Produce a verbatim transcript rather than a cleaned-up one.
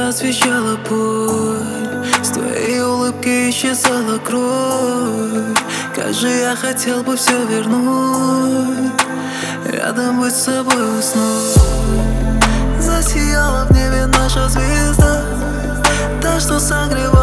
освещала путь, с твоей улыбки исчезала кровь. Как же я хотел бы все вернуть, рядом быть с собой, уснуть. Засияла в небе наша звезда, та, что согревает